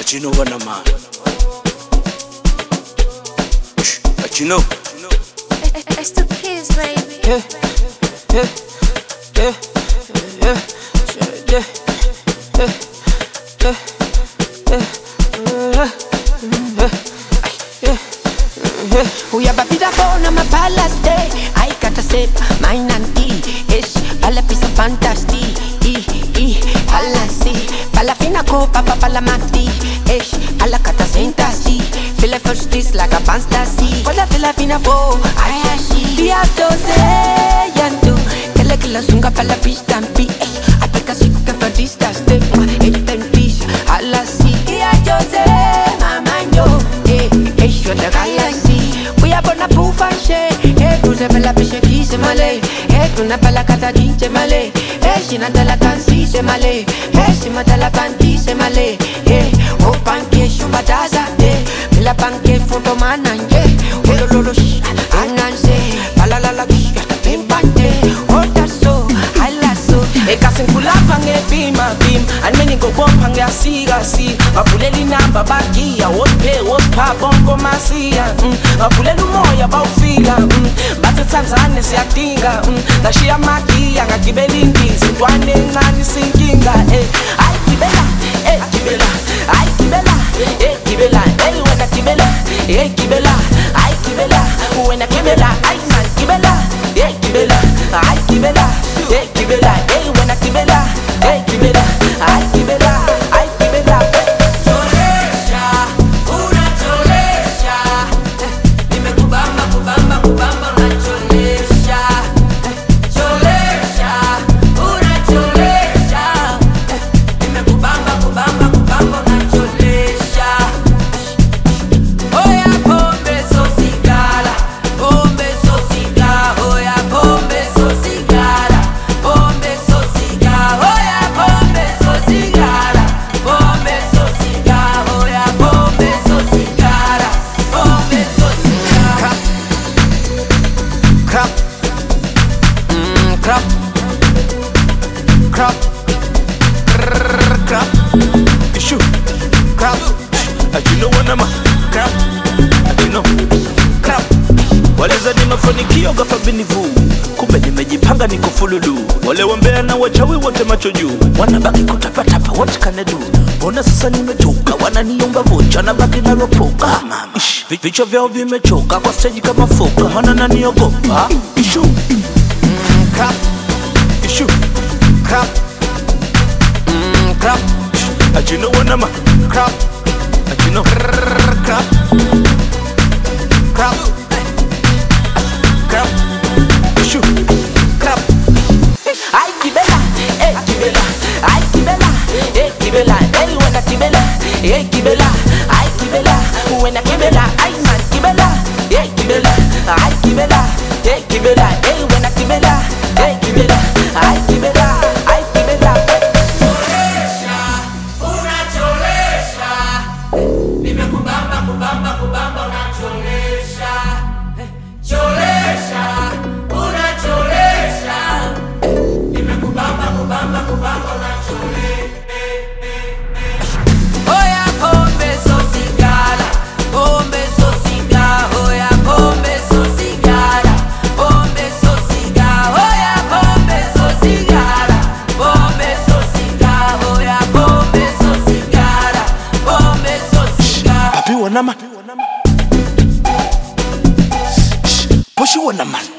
But you know what I'm on. But you know. It's the kids, baby. Yeah, yeah, yeah, yeah, yeah, yeah, yeah, yeah. We are babida bona my palace day. I gotta say mine and ish. Pala piece of fantasy. Pala si. Pala fina ko papa pala mati. Ish. Pala kata sentasi. Feel it first this like a fantasy. Pala fila fina fo. I ashi. Dia tose yandu. Kele kila sunga pala fish tampi. I pick a sick for distance. Step it ten piece. Pala si. Dia tose mama yo. You're the galaxy. We are born a proof and share. Hey, cruise bella fish kiss male. Hey, tuna pala kata dinche male. Hey, she not la tansi se male. Hey, she mata la panti se male. Hey, oh panke shumbataza. Hey, pila panke photo mananje. Oh lolo sh, ananse. Pala la la sh, pimpante. Oh that's so, I like so. Ekasin kulapange bima bim. Anmeni go bompange asiga si. Mapuleli namba bagia. Pa bongo masia Mapulelu moya baufila Bate Tanzania siyadinga Nashiya magia ngagibela indizi Ntwane encane sinkinga Ay gibela, gibela Ay gibela, gibela Wena gibela, gibela Ay gibela, wena gibela Ay man gibela, gibela Ay gibela, gibela Wena gibela, gibela Ay gibela, ay gibela Walizani mafanikio ghafla binivu, kumbe nimejipanga niko fululu. Wale wambea na wachawi wote macho juu, wanabaki kutapatapa what can I do? Ona sasa nimechoka, wananiomba vocha na baki na ropoka. Vichwa vyao vimechoka kwa stage kama foka, maana naniogopa. Ishu crap, ishu crap, crap. You know what I'm a crap, you know crap, crap. Crap, issue, crap. Ay gibela, gibela. Ay gibela, gibela. Wena gibela, gibela. Ay gibela, wena gibela. Ay man gibela, gibela. Ay gibela, gibela. Wena gibela, gibela. Ay gibela, ay gibela. Cholesha, una cholesha. Nimekubamba, kubamba na cholesha. Cholesha, una cholesha. Nimekubamba na cholesha. Oya pombe so sigara, pombe so sigara. Oya pombe so sigara, pombe so sigara. Oya pombe so sigara, pombe so sigara. Oya pombe so sigara, pombe so sigara. Papi wanama, pushi wanama.